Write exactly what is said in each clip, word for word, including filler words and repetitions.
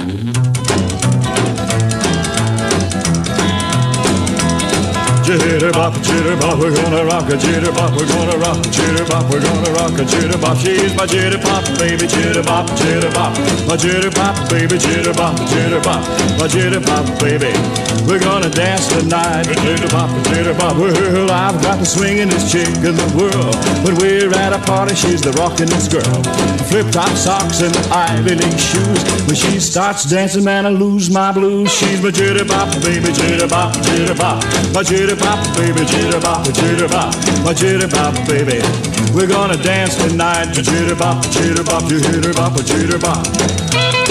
Jitter-bop, jitter-bop, we're gonna rock a jitter-bop, we're gonna rock a jitter-bop, we're gonna rock a jitter-bop. She's my jitter-bop, baby, jitter-bop, jitter-bop. My jitter-bop, baby, jitter-bop, jitter-bop. My jitter-bop, baby. We're gonna dance tonight, jitter-bop, jitter-bop. Well, I've got the swingin'est chick in the world. When we're at a party, she's the rockin'est girl. Flip-top socks and Ivy League shoes. When she starts dancing, man, I lose my blues. She's my jitter-bop, baby, jitter-bop, jitter-bop. My jitter-bop, baby, jitter-bop, jitter-bop. My jitter-bop, baby. We're gonna dance tonight, jitter-bop, jitter-bop, jitter-bop, jitter-bop.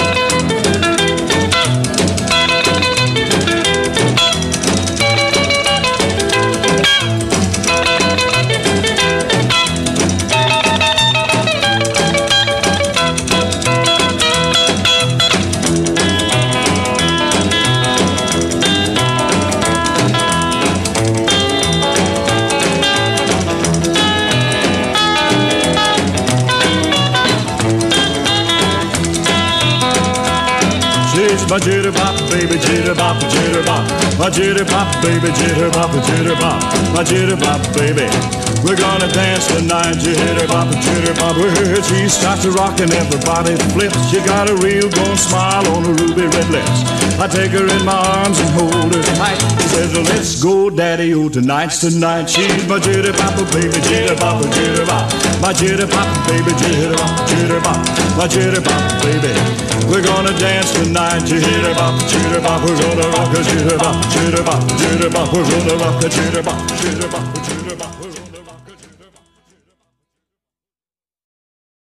She's my jitter-bop, baby, jitter-bop, jitter-bop. My jitter-bop, baby, jitter-bop, jitter-bop. My jitter-bop, baby. We're gonna dance tonight, jitter-bop, jitter-bop. Well, she starts to rock and everybody flips. She got a real gold smile on her ruby red lips. I take her in my arms and hold her tight. She says, let's go, daddy-o, tonight's tonight. She's my jitter-bop, baby, jitter-bop, jitter-bop. My jitter-bop, baby, jitter-bop, jitter-bop. My jitter-bop, baby. We're gonna dance tonight, jitter-bop, jitter-bop. We're gonna rock a jitter-bop, jitter-bop, jitter-bop. We're gonna rock a jitter-bop, jitter-bop.